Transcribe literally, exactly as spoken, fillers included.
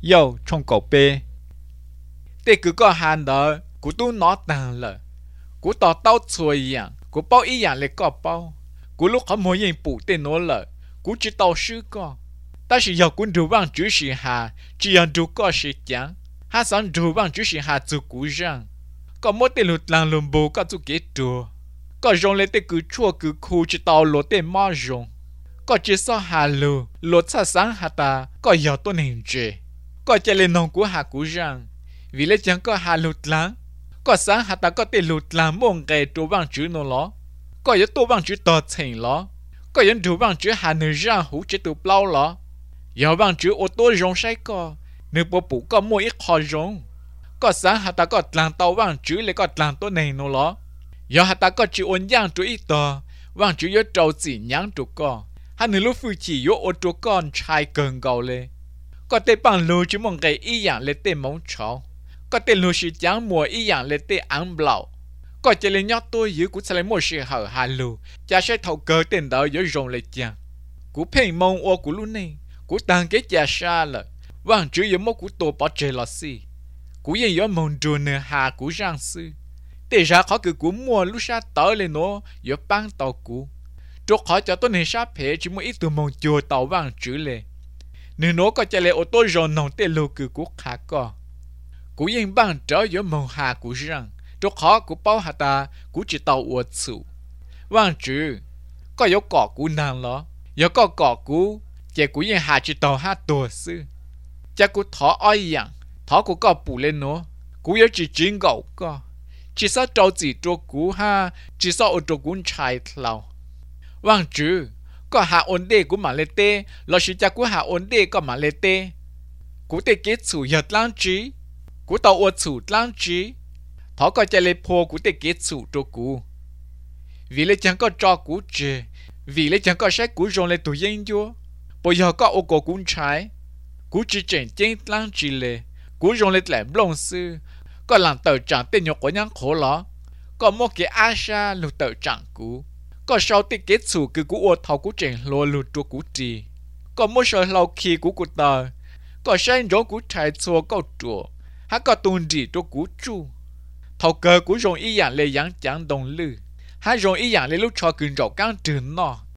yêu trong cổ bê để cứ có hàng đó cú tu nó tàng lợ cú tỏ tao xuôi dạng cú bao ý dạng lấy có bao cú lúc họ muốn yên bù tên nó lợ cú chỉ tao sư có ta chỉ giờ cú đủ bằng chữ sĩ hà chỉ ăn đủ có sĩ chẳng hà sáng đủ bằng chữ sĩ hà từ cú rằng có mỗi tên lụt làng lùm bù có chú kế chùa có rong lấy tên cứ chua cứ khu chỉ tao lột tên mò rong có chỉ sao hà lù lột xa sáng hà ta có giờ tôi hình chế có chạy lên nông của hà cú rằng vì lẽ chẳng có hà lụt láng có sáng hà ta có tên lụt láng mông gầy đủ bằng chữ nó ló có yếu tố bằng chữ tờ thành ló có yếu đủ bằng chữ hà nữ ra hú chỉ tụ bao ló yếu bằng chữ ô tô rong say có nữ bộ bủ có mua ít khó rong có sáng hà ta có làng tàu bằng chữ lấy có làng tôi này nó ló yếu hà ta có chữ ôn giang chữ ít tờ bằng chữ yếu trâu chỉ nhang chữ co hà nữ lúc phu chỉ yếu ô tô con trai cần gầu lê có tên bằng lù chữ mong gầy ý dạng lấy tên mong cháu có tên lù sĩ chẳng mùa ý dạng lấy tên ăn blau có chỉ lấy nhót tôi dưới cũng sẽ lấy một sự hở hà lù cha sẽ thầu cơ tên đó dưới rồng lấy chàng cú phèn mong ô cú luôn này cú tăng cái cha xa lợ vang chữ dưới một cú tổ bỏ chơi lọ xì cú yên dưới mong trù nửa hà cú răng sư để ra khó cứ cú mua lúc xa tới lên nó dưới băng tàu cú chốt khỏi cho tôi nên sát phê chỉ một ít từ mong chùa tàu vang chữ lệ nếu nó có chạy lấy ô tô rồi nòng tên lù cứ cú khá co cú yên băng trở dưới mong hà cú răng chốt khó cú bao hà ta cú chỉ tàu uất sụ vang chữ có yếu cỏ cú nàng lo yếu có cỏ cú chạy cú yên hà chỉ tàu hát tổ sư cha cú thỏ oi yang thỏ cú có bù lên nó cú yếu chỉ chính gạo co chỉ sao trâu chỉ cho cú ha chỉ sao ở chỗ cú chạy lâu vang chữ có hạ ổn định cú mà lê tê lo chỉ cha cú hạ ổn định có mà lê tê cú tê kết chủ nhật lang trí cú tàu uất chủ lang trí thỏ có chạy lên po cú tê kết chủ cho cú vì lẽ chẳng có cho cú chê vì lẽ chẳng có sách cú rong lên tụ yên vô bây giờ có ô cổ cú trái cú chỉ chèn chén lang trí lệ cú rong lên làm lông sư có làm tờ trạng tên nhọc của nhang khổ ló có một cái asha lục tờ trạng cú có sau tiết kết xù cứ cú ô thầu cú chèn lùa lùa cho cú trì có một số lâu khi cú cú tờ có sáng gió cú trái xua câu chùa há có tuôn gì cho cú chu thầu cơ cú rong ý dạng lệ giảng chẳng đồng lư há rong ý dạng lệ lúc cho cưng rậu căng trừ nọ